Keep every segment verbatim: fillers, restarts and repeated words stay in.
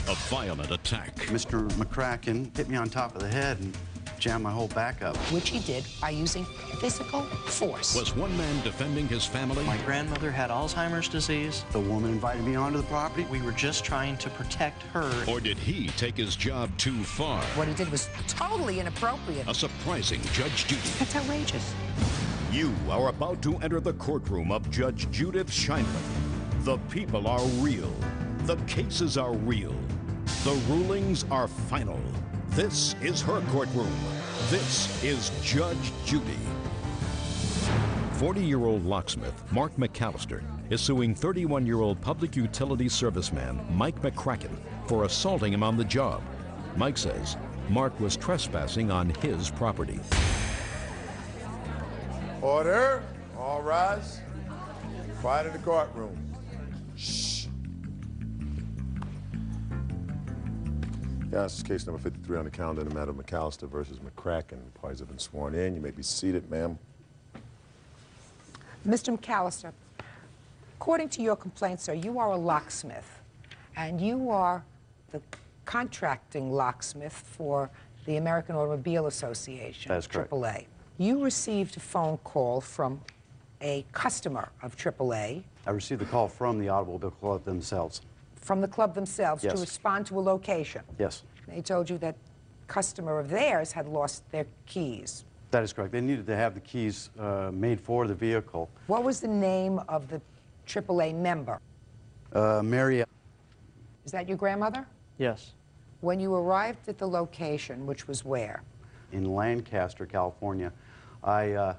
A violent attack. Mister McCracken hit me on top of the head and jammed my whole back up. Which he did by using physical force. Was one man defending his family? My grandmother had Alzheimer's disease. The woman invited me onto the property. We were just trying to protect her. Or did he take his job too far? What he did was totally inappropriate. A surprising Judge Judy. That's outrageous. You are about to enter the courtroom of Judge Judith Scheinman. The people are real. The cases are real. The rulings are final. This is her courtroom. This is Judge Judy. forty-year-old locksmith Mark McAllister is suing thirty-one-year-old public utility serviceman Mike McCracken for assaulting him on the job. Mike says Mark was trespassing on his property. Order. All rise. Quiet in the courtroom. Shh. Yeah, this is case number fifty-three on the calendar in the matter of McAllister versus McCracken. Parties have been sworn in. You may be seated, ma'am. Mister McAllister, according to your complaint, sir, you are a locksmith, and you are the contracting locksmith for the American Automobile Association. That's correct. triple A. You received a phone call from a customer of triple A. I received a call from the Automobile Club themselves. From the club themselves. Yes. To respond to a location. Yes. They told you that customer of theirs had lost their keys. That is correct. They needed to have the keys uh, made for the vehicle. What was the name of the triple A member? Uh, Mary. Is that your grandmother? Yes. When you arrived at the location, which was where? In Lancaster, California, I uh,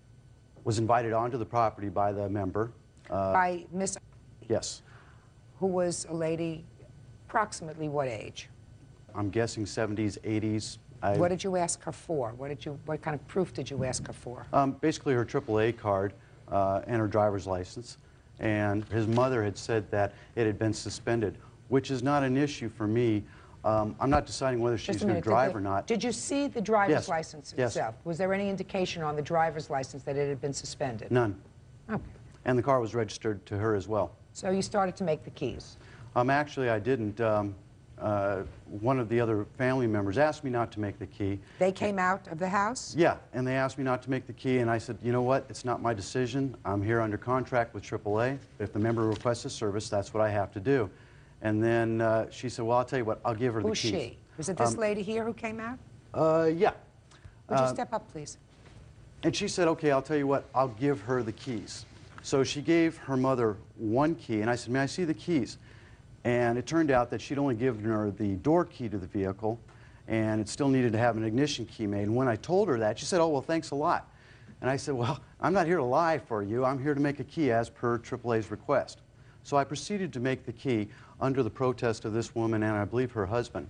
was invited onto the property by the member. Uh, By Miss, yes. who was a lady approximately what age? I'm guessing seventies, eighties. I, What did you ask her for? What did you? What kind of proof did you ask her for? Um, basically her triple A card uh, and her driver's license. And his mother had said that it had been suspended, which is not an issue for me. Um, I'm not deciding whether Just she's a going to minute, drive did the- or not. Did you see the driver's Yes. license Yes. itself? Was there any indication on the driver's license that it had been suspended? None. Okay. And the car was registered to her as well. So you started to make the keys. Um, actually, I didn't. Um, uh, one of the other family members asked me not to make the key. They came out of the house? Yeah, and they asked me not to make the key, and I said, you know what, it's not my decision. I'm here under contract with triple A. If the member requests a service, that's what I have to do. And then uh, she said, well, I'll tell you what, I'll give her Who's the keys. she? Was it this Um, lady here who came out? Uh, yeah. Would you uh, step up, please? And she said, okay, I'll tell you what, I'll give her the keys. So she gave her mother one key, and I said, may I see the keys? And it turned out that she'd only given her the door key to the vehicle, and it still needed to have an ignition key made. And when I told her that, she said, oh, well, thanks a lot. And I said, well, I'm not here to lie for you. I'm here to make a key as per triple A's request. So I proceeded to make the key under the protest of this woman and I believe her husband.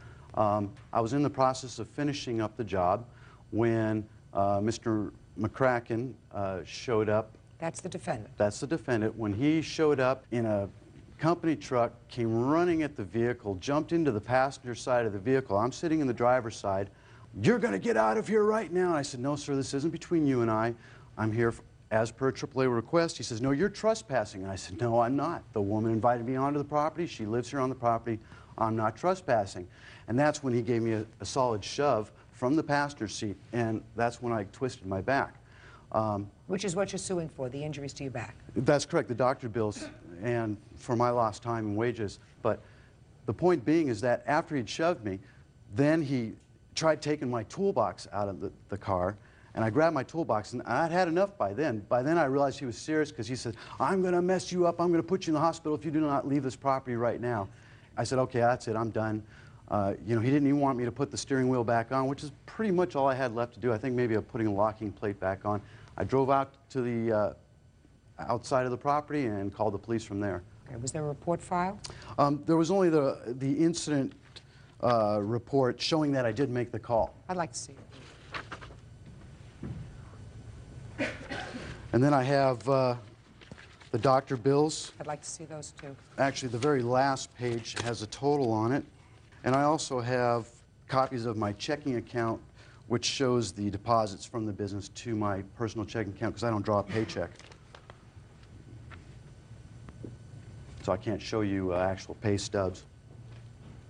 Um, I was in the process of finishing up the job when uh, Mister McCracken uh, showed up. That's the defendant. That's the defendant. When he showed up in a company truck, came running at the vehicle, jumped into the passenger side of the vehicle. I'm sitting in the driver's side. You're going to get out of here right now. And I said, no, sir, this isn't between you and I. I'm here for, as per triple A request. He says, no, you're trespassing. And I said, no, I'm not. The woman invited me onto the property. She lives here on the property. I'm not trespassing. And that's when he gave me a, a solid shove from the passenger seat, and that's when I twisted my back. Um, Which is what you're suing for, the injuries to your back. That's correct, the doctor bills and for my lost time and wages. But the point being is that after he'd shoved me, then he tried taking my toolbox out of the, the car, and I grabbed my toolbox, and I'd had enough by then. By then I realized he was serious because he said, I'm going to mess you up, I'm going to put you in the hospital if you do not leave this property right now. I said, okay, that's it, I'm done. Uh, you know, he didn't even want me to put the steering wheel back on, which is pretty much all I had left to do. I think maybe I'm putting a locking plate back on. I drove out to the uh, outside of the property and called the police from there. Okay, was there a report filed? Um, there was only the, the incident uh, report showing that I did make the call. I'd like to see it. And then I have uh, the doctor bills. I'd like to see those too. Actually, the very last page has a total on it. And I also have copies of my checking account, which shows the deposits from the business to my personal checking account, because I don't draw a paycheck. So I can't show you uh, actual pay stubs.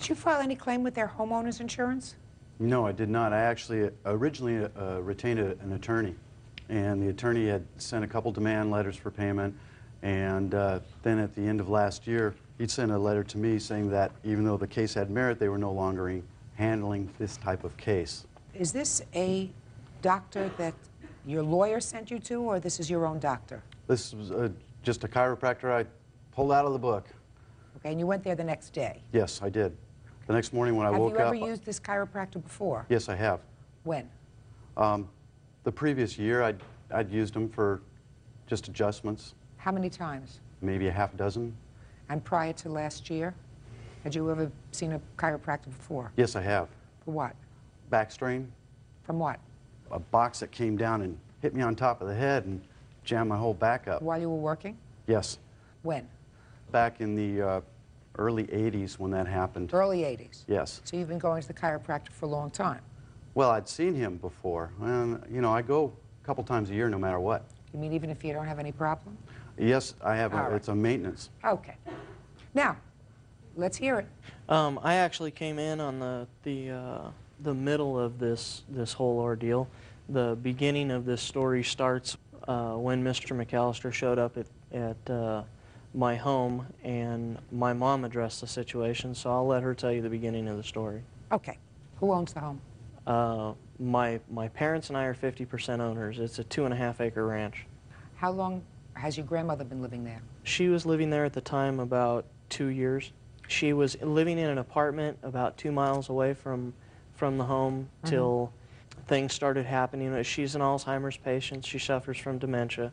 Did you file any claim with their homeowner's insurance? No, I did not. I actually originally uh, retained a, an attorney, and the attorney had sent a couple demand letters for payment, and uh, then at the end of last year, he sent a letter to me saying that even though the case had merit, they were no longer handling this type of case. Is this a doctor that your lawyer sent you to, or this is your own doctor? This was uh, just a chiropractor I pulled out of the book. Okay, and you went there the next day? Yes, I did. The next morning when I have woke you ever up... used this chiropractor before? Yes, I have. When? Um, the previous year, I'd, I'd used them for just adjustments, How many times? maybe a half dozen. And prior to last year, had you ever seen a chiropractor before? Yes, I have. For what? Back strain, From what? a box that came down and hit me on top of the head and jammed my whole back up. While you were working? Yes. When? Back in the uh, early eighties when that happened. Early eighties? Yes. So you've been going to the chiropractor for a long time? Well, I'd seen him before. And, you know, I go a couple times a year no matter what. You mean even if you don't have any problem? Yes, I have. A, All right. It's a maintenance. Okay. Now, let's hear it. Um, I actually came in on the the uh, the middle of this this whole ordeal. The beginning of this story starts uh, when Mister McAllister showed up at at uh, my home, and my mom addressed the situation. So I'll let her tell you the beginning of the story. Okay. Who owns the home? Uh, my my parents and I are fifty percent owners. It's a two and a half acre ranch. How long has your grandmother been living there? She was living there at the time about two years. She was living in an apartment about two miles away from from the home Mhm. till things started happening. She's an Alzheimer's patient. She suffers from dementia,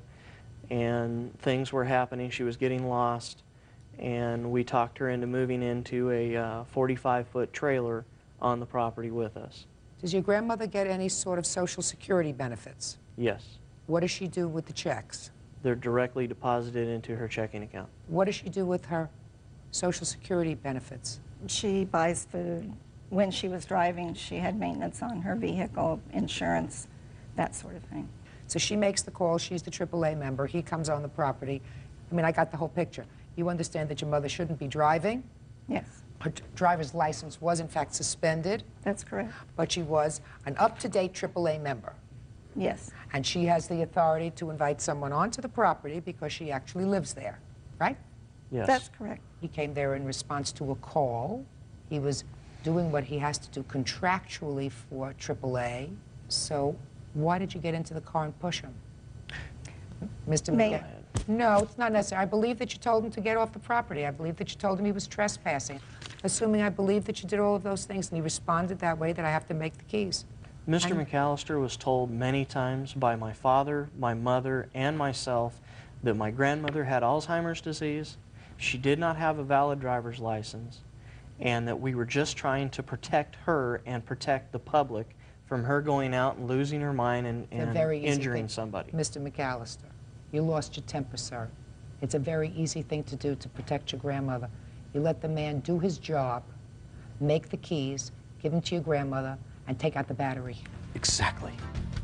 and things were happening. She was getting lost, and we talked her into moving into a uh, forty-five foot trailer on the property with us. Does your grandmother get any sort of Social Security benefits? Yes. What does she do with the checks? They're directly deposited into her checking account. What does she do with her Social Security benefits? She buys food. When she was driving, she had maintenance on her vehicle, insurance, that sort of thing. So she makes the call, she's the triple A member, he comes on the property. I mean, I got the whole picture. You understand that your mother shouldn't be driving? Yes, Her d- driver's license was in fact suspended, that's correct. but she was an up-to-date triple A member. Yes, And she has the authority to invite someone onto the property because she actually lives there, right? Yes. that's correct. He came there in response to a call. He was doing what he has to do contractually for triple A. So why did you get into the car and push him? Mister May- McGinn? No, it's not necessary. I believe that you told him to get off the property. I believe that you told him he was trespassing. Assuming I believe that you did all of those things and he responded that way, that I have to make the keys. Mister I'm- McAllister was told many times by my father, my mother, and myself that my grandmother had Alzheimer's disease, she did not have a valid driver's license, and that we were just trying to protect her and protect the public from her going out and losing her mind and, It's a and very easy injuring thing. somebody. Mister McAllister, you lost your temper, sir. It's a very easy thing to do to protect your grandmother. You let the man do his job, make the keys, give them to your grandmother, and take out the battery. Exactly.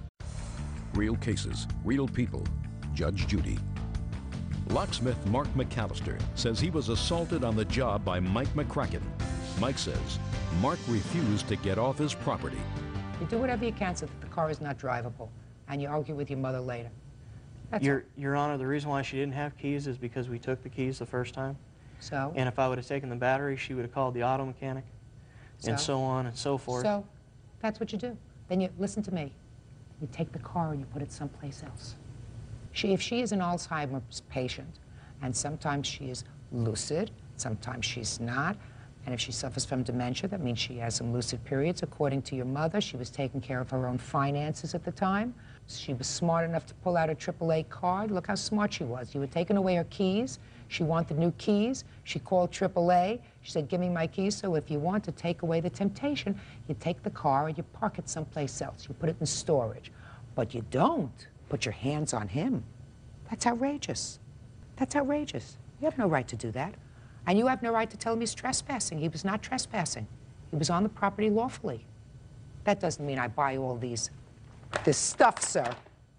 Real cases, real people. Judge Judy. Locksmith Mark McAllister says he was assaulted on the job by Mike McCracken. Mike says Mark refused to get off his property. You do whatever you can so that the car is not drivable, and you argue with your mother later. That's Your, Your Honor, the reason why she didn't have keys is because we took the keys the first time. all. So, And if I would have taken the battery, she would have called the auto mechanic, and So? so on and so forth. so that's what you do. Then you listen to me. You take the car and you put it someplace else. She, if she is an Alzheimer's patient, and sometimes she is lucid, sometimes she's not, and if she suffers from dementia, that means she has some lucid periods. According to your mother, she was taking care of her own finances at the time. She was smart enough to pull out a triple A card. Look how smart she was. You had taken away her keys. She wanted new keys. She called triple A. She said, give me my keys. So if you want to take away the temptation, you take the car and you park it someplace else. You put it in storage. But you don't put your hands on him. That's outrageous. That's outrageous. You have no right to do that. And you have no right to tell him he's trespassing. He was not trespassing. He was on the property lawfully. That doesn't mean I buy all these, this stuff, sir.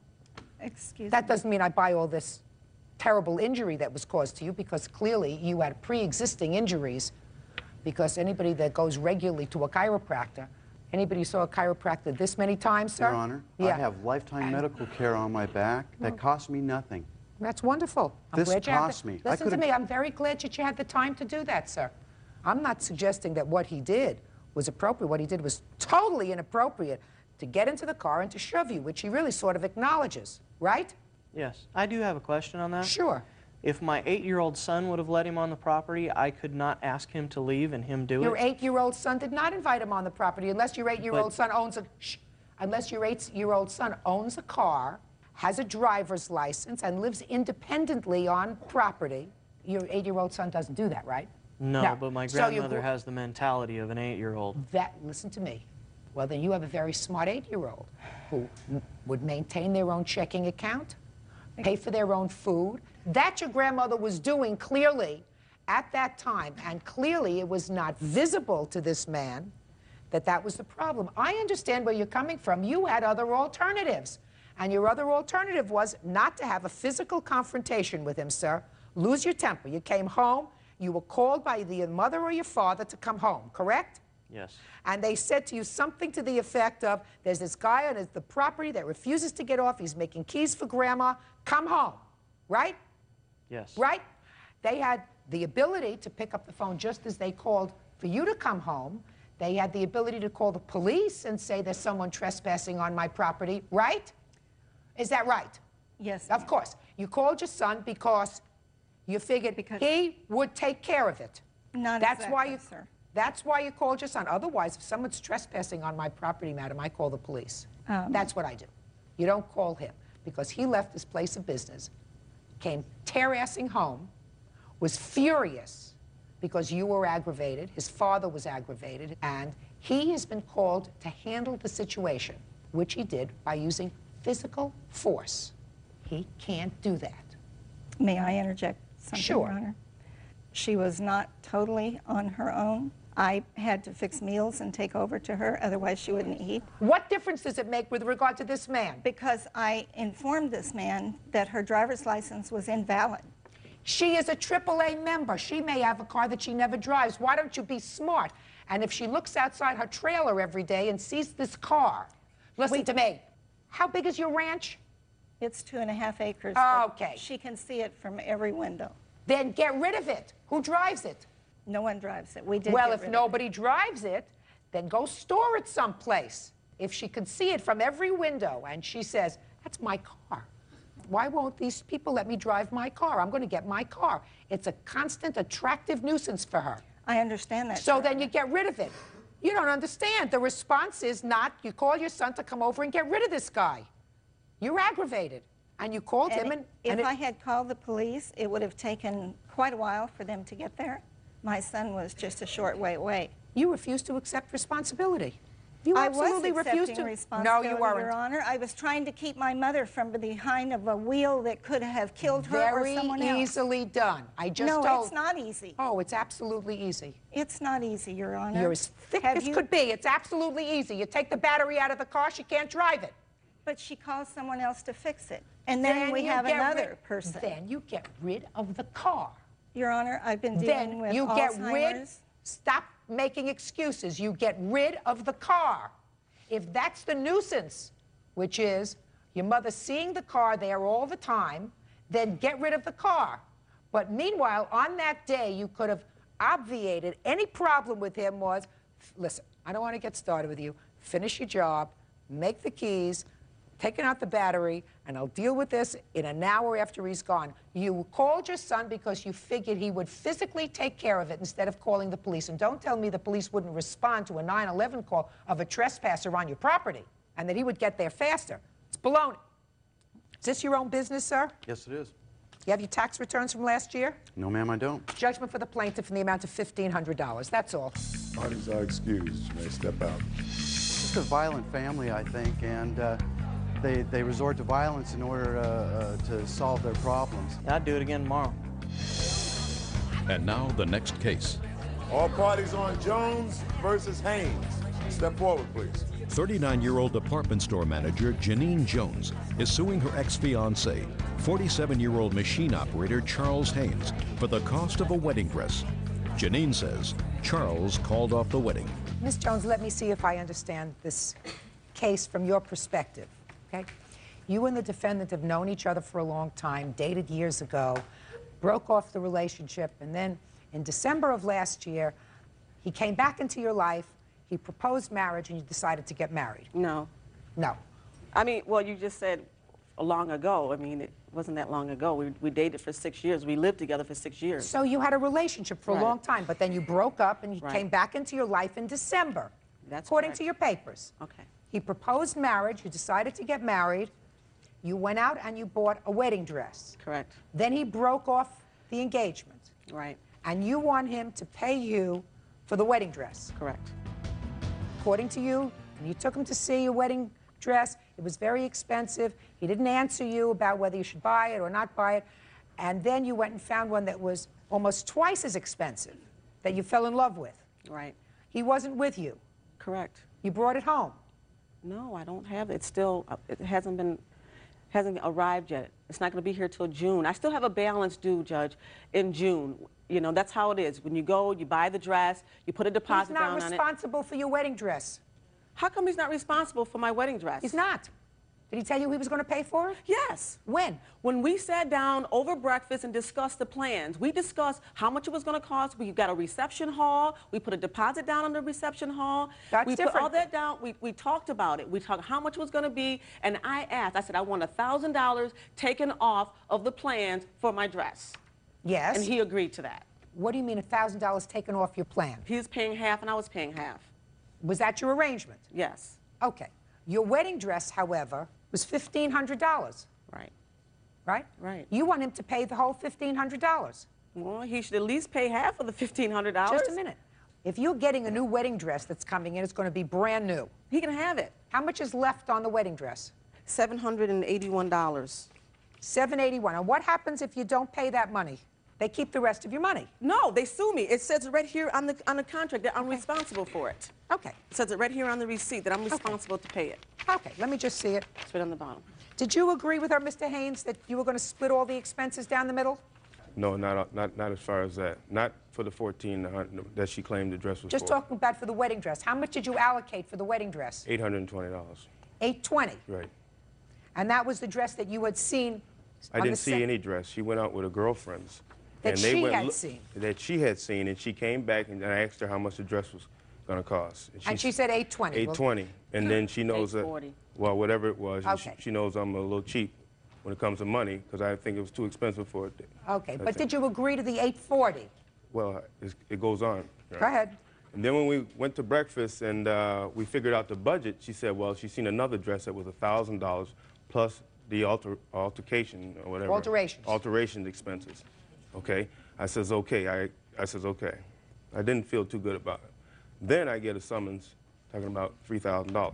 Excuse That me. doesn't mean I buy all this terrible injury that was caused to you, because clearly you had pre-existing injuries because anybody that goes regularly to a chiropractor, anybody who saw a chiropractor this many times, sir? Your Honor, Yeah. I have lifetime medical care on my back that costs me nothing. That's wonderful. I'm This glad you have cost the- me. I Listen to could've- me. I'm very glad that you had the time to do that, sir. I'm not suggesting that what he did was appropriate. What he did was totally inappropriate, to get into the car and to shove you, which he really sort of acknowledges, right? Yes. I do have a question on that. Sure. If my eight-year-old son would have let him on the property, I could not ask him to leave and him do Your it? eight-year-old son did not invite him on the property unless your eight-year-old But- son owns a shh, unless your eight-year-old son owns a car, has a driver's license, and lives independently on property. Your eight-year-old son doesn't do that, right? No, but my So you grandmother gr- has the mentality of an eight-year-old. That, listen to me. Well, then you have a very smart eight-year-old who m- would maintain their own checking account, pay for their own food. That your grandmother was doing clearly at that time, and clearly it was not visible to this man that that was the problem. I understand where you're coming from. You had other alternatives, and your other alternative was not to have a physical confrontation with him, sir. Lose your temper. You came home. You were called by either your mother or your father to come home, correct? Yes. And they said to you something to the effect of, there's this guy on the property that refuses to get off. He's making keys for Grandma. Come home. Right? Yes. Right? They had the ability to pick up the phone just as they called for you to come home. They had the ability to call the police and say there's someone trespassing on my property. Right? Is that right? Yes. Of ma'am. course. You called your son because you figured Because- he would take care of it. Not That's why exactly, you, sir. That's why you called your son. Otherwise, if someone's trespassing on my property, madam, I call the police. Um. That's what I do. You don't call him because he left his place of business, came tear-assing home, was furious because you were aggravated, his father was aggravated, and he has been called to handle the situation, which he did by using physical force. He can't do that. May I interject something, Sure. Your Honor? She was not totally on her own. I had to fix meals and take over to her, otherwise she wouldn't eat. What difference does it make with regard to this man? Because I informed this man that her driver's license was invalid. She is a triple A member. She may have a car that she never drives. Why don't you be smart? And if she looks outside her trailer every day and sees this car, listen We- to me. How big is your ranch? It's two and a half acres. but Okay. She can see it from every window. Then get rid of it. Who drives it? No one drives it. We did Well, get if rid of nobody drives it, then go store it someplace. If she can see it from every window and she says, that's my car. Why won't these people let me drive my car? I'm going to get my car. It's a constant, attractive nuisance for her. it. I understand that. So Your then Honor. you get rid of it. You don't understand. The response is not, you call your son to come over and get rid of this guy. You're aggravated. And you called him and... if and it- I had called the police, it would have taken quite a while for them to get there. My son was just a short way away. You refused to accept responsibility. You I absolutely was refused accepting to. responsibility, No, you weren't. Your Honor. I was trying to keep my mother from behind of a wheel that could have killed her Very or someone else. easily done. I just no, told. it's not easy. Oh, it's absolutely easy. It's not easy, Your Honor. You're as thick Have as you- could be. It's absolutely easy. You take the battery out of the car, she can't drive it. But she calls someone else to fix it. And then, we you have get another rid- person. Then you get rid of the car. Your Honor, I've been dealing Then with you get rid. Alzheimer's. Stop making excuses. You get rid of the car. If that's the nuisance, which is your mother seeing the car there all the time, then get rid of the car. But meanwhile, on that day, you could have obviated any problem with him was, listen, I don't want to get started with you. Finish your job, make the keys, taking out the battery, and I'll deal with this in an hour after he's gone. You called your son because you figured he would physically take care of it instead of calling the police. And don't tell me the police wouldn't respond to a nine one one call of a trespasser on your property and that he would get there faster. It's baloney. Is this your own business, sir? Yes, it is. You have your tax returns from last year? No, ma'am, I don't. Judgment for the plaintiff in the amount of fifteen hundred dollars. That's all. Parties are excused. You may step out. It's a violent family, I think, and uh, they, they resort to violence in order uh, uh, to solve their problems. I'd do it again tomorrow. And now the next case. All parties on Jones versus Haynes. Step forward, please. thirty-nine-year-old department store manager Janine Jones is suing her ex-fiancé, forty-seven-year-old machine operator Charles Haynes, for the cost of a wedding dress. Janine says Charles called off the wedding. Miss Jones, let me see if I understand this case from your perspective, okay? You and the defendant have known each other for a long time, dated years ago, broke off the relationship, and then in December of last year, he came back into your life, he proposed marriage, and you decided to get married. No. No. I mean, well, you just said long ago. I mean, it wasn't that long ago. We, we dated for six years. We lived together for six years. So you had a relationship for Right. a long time, but then you broke up and he Right. came back into your life in December. That's according correct. to your papers. Okay. He proposed marriage, you decided to get married, you went out and you bought a wedding dress. Correct. Then he broke off the engagement. Right. And you want him to pay you for the wedding dress. Correct. According to you, and you took him to see a wedding dress, it was very expensive. He didn't answer you about whether you should buy it or not buy it. And then you went and found one that was almost twice as expensive that you fell in love with. Right. He wasn't with you. Correct. You brought it home. No, I don't have it. It's still, uh, it hasn't been, hasn't arrived yet. It's not going to be here till June. I still have a balance due, Judge, in June. You know, that's how it is. When you go, you buy the dress, you put a deposit He's not down on it. responsible for your wedding dress. How come he's not responsible for my wedding dress? He's not. Did he tell you he was going to pay for it? Yes. When? When we sat down over breakfast and discussed the plans, we discussed how much it was going to cost. We got a reception hall. We put a deposit down on the reception hall. That's we different. put all that down. We, we talked about it. We talked how much it was going to be. And I asked, I said, I want one thousand dollars taken off of the plans for my dress. Yes. And he agreed to that. What do you mean one thousand dollars taken off your plan? He was paying half and I was paying half. Was that your arrangement? Yes. Okay. Your wedding dress, however, was fifteen hundred dollars, Right. right? Right. You want him to pay the whole fifteen hundred dollars. Well, he should at least pay half of the fifteen hundred dollars. Just a minute. If you're getting a new wedding dress that's coming in, it's going to be brand new. He can have it. How much is left on the wedding dress? seven hundred eighty-one dollars. seven eighty-one. And what happens if you don't pay that money? They keep the rest of your money. No, they sue me. It says right here on the on the contract that I'm responsible for it. Okay. It says it right here on the receipt that I'm responsible to pay it. Okay, let me just see it. It's right on the bottom. Did you agree with her, Mister Haynes, that you were going to split all the expenses down the middle? No, not, not, not as far as that. Not for the fourteen hundred that she claimed the dress was Just for. talking about for the wedding dress. How much did you allocate for the wedding dress? eight hundred twenty dollars. eight twenty. Right. And that was the dress that you had seen I on didn't the see set- any dress. She went out with her girlfriends. That and they she went had look- seen. That she had seen, and she came back and I asked her how much the dress was going to cost. And she said eight twenty. eight twenty. And then she knows that, eight forty. well, whatever it was, and she, Okay. she knows I'm a little cheap when it comes to money because I think it was too expensive for it. Okay, but That's did it. you agree to the eight forty? Well, it's, it goes on. right? Go ahead. And then when we went to breakfast and uh, we figured out the budget, she said, well, she's seen another dress that was one thousand dollars plus the alter, altercation or whatever. Alterations. Alterations expenses. Okay? I says, okay. I, I says, okay. I didn't feel too good about it. Then I get a summons talking about three thousand dollars.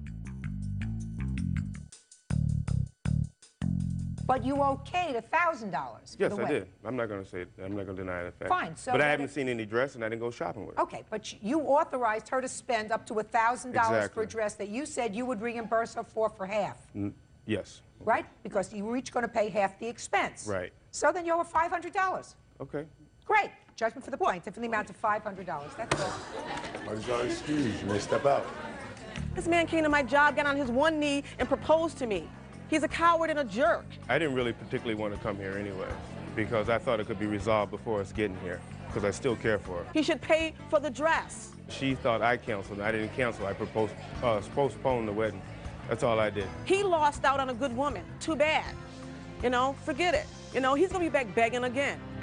But you okayed one thousand dollars. Yes, I did. I'm not going to say, I'm not going to deny that fact. Fine, so but I then haven't it- seen any dress and I didn't go shopping with it. Okay, but sh- you authorized her to spend up to one thousand dollars for Exactly. a dress that you said you would reimburse her for for half, N- Yes. right? Because you were each going to pay half the expense. Right. So then you owe her five hundred dollars. Okay. Great. Judgment for the plaintiff in the amount of five hundred dollars. That's all. What is your excuse? You may step out. This man came to my job, got on his one knee, and proposed to me. He's a coward and a jerk. I didn't really particularly want to come here anyway because I thought it could be resolved before us getting here because I still care for her. He should pay for the dress. She thought I canceled. I didn't cancel. I proposed, uh, postponed the wedding. That's all I did. He lost out on a good woman. Too bad. You know, forget it. You know, he's gonna be back begging again.